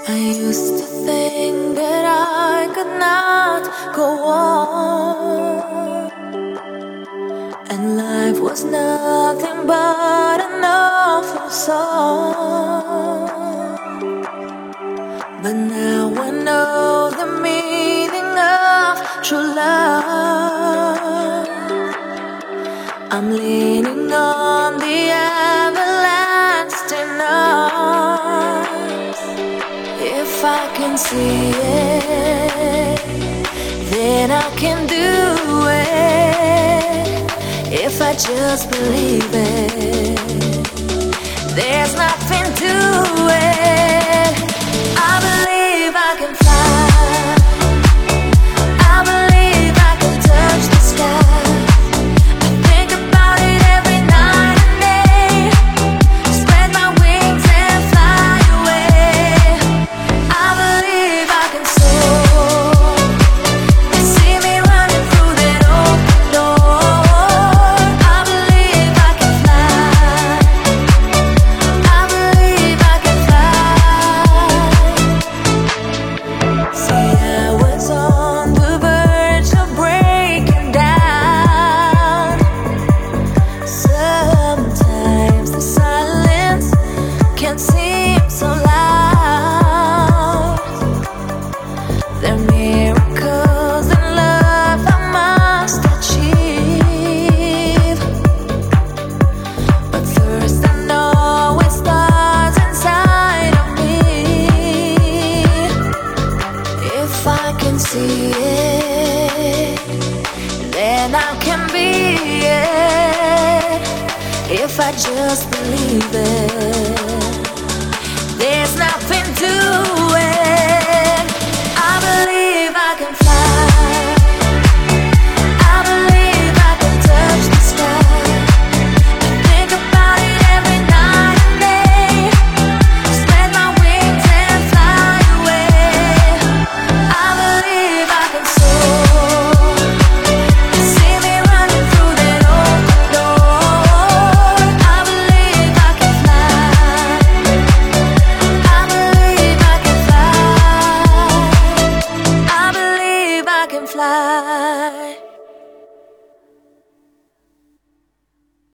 I used to think that I could not go on, and life was nothing but an awful song. But now I know the meaning of true love. I'm leaning on the everlasting arms. If I can see it, then I can do it. If I just believe it, there's nothing to it. I believe I can fly. I believe I can touch the sky. I think about it every night and day. Spread my wings and fly away. I believe I can soar. You see me running through that open door. I believe I can fly. I believe I can fly. See, I was on the verge of breaking down. Sometimes the silence can seem so loud. There are miracles in love I must achieve. But first I know it starts inside of me. If I can see it, then I can be it. If I just believe